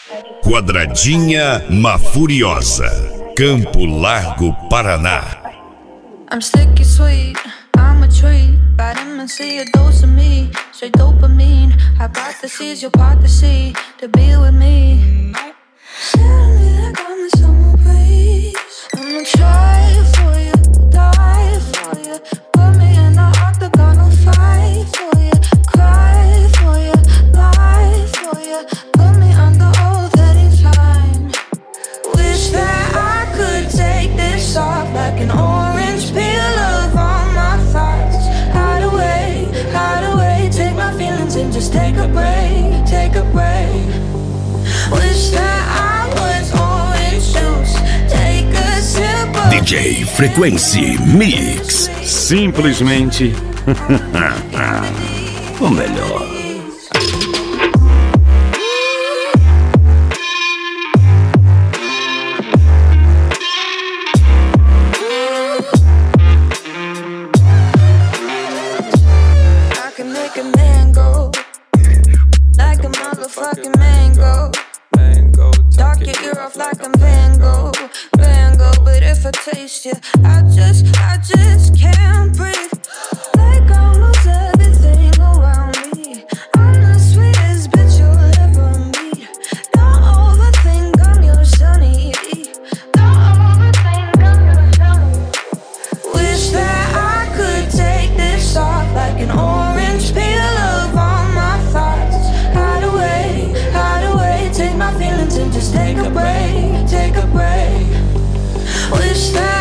Quadradinha Mafuriosa, Campo Largo, Paraná. I'm sticky sweet, I'm a treat. Vitamin C, a dose of me. Straight dopamine, hypotheses, your part to see. To be with me. Tell me that got me summer breeze. I'ma try for you, die for you. Put me in the octagon, I'll fight for you. Cry for you, lie for you. Put me under oath anytime. Wish that I could take this off like an orange peel of all my thoughts. Hide away, take my feelings and just take a break, take a break. Wish that I was orange juice, take a sip of DJ Frequency Mix. Simplesmente o melhor. taste you. I just can't breathe. Like almost everything around me. I'm the sweetest bitch you'll ever meet. Don't overthink, I'm your sunny. Don't overthink, I'm your sunny. Wish that I could take this off like an orange peel of all my thoughts. Hide away, take my feelings and just take a break, take a break. Wish that